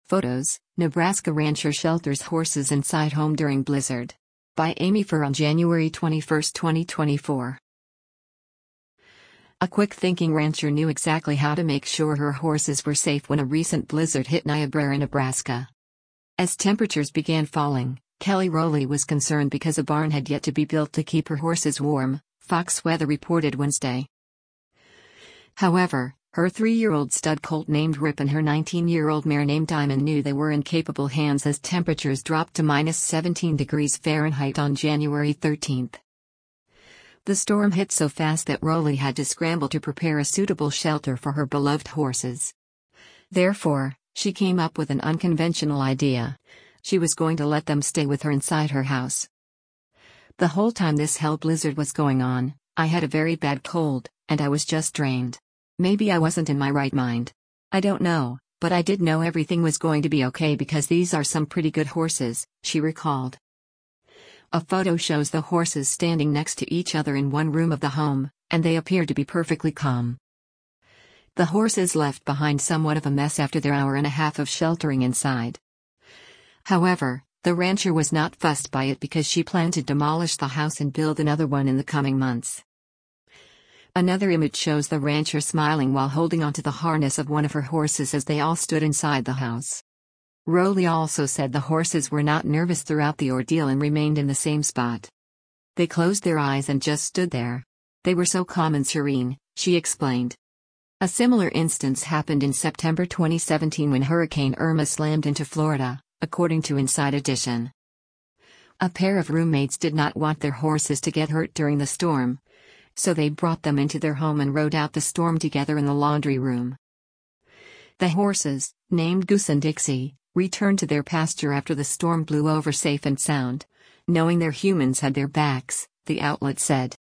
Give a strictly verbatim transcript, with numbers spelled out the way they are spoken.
Photos: Nebraska rancher shelters horses inside home during blizzard. By Amy Furr on January twenty-first, twenty twenty-four. A quick-thinking rancher knew exactly how to make sure her horses were safe when a recent blizzard hit Niobrara, Nebraska. As temperatures began falling, Kelly Rowley was concerned because a barn had yet to be built to keep her horses warm, Fox Weather reported Wednesday. However, her three-year-old stud colt named Rip and her nineteen-year-old mare named Diamond knew they were in capable hands as temperatures dropped to minus seventeen degrees Fahrenheit on January thirteenth. The storm hit so fast that Rowley had to scramble to prepare a suitable shelter for her beloved horses. Therefore, she came up with an unconventional idea. She was going to let them stay with her inside her house. The whole time this hell blizzard was going on, I had a very bad cold, and I was just drained. Maybe I wasn't in my right mind. I don't know, but I did know everything was going to be okay because these are some pretty good horses, she recalled. A photo shows the horses standing next to each other in one room of the home, and they appear to be perfectly calm. The horses left behind somewhat of a mess after their hour and a half of sheltering inside. However, the rancher was not fussed by it because she planned to demolish the house and build another one in the coming months. Another image shows the rancher smiling while holding onto the harness of one of her horses as they all stood inside the house. Rowley also said the horses were not nervous throughout the ordeal and remained in the same spot. They closed their eyes and just stood there. They were so calm and serene, she explained. A similar instance happened in September twenty seventeen when Hurricane Irma slammed into Florida, according to Inside Edition. A pair of roommates did not want their horses to get hurt during the storm, so they brought them into their home and rode out the storm together in the laundry room. The horses, named Goose and Dixie, returned to their pasture after the storm blew over safe and sound, knowing their humans had their backs, the outlet said.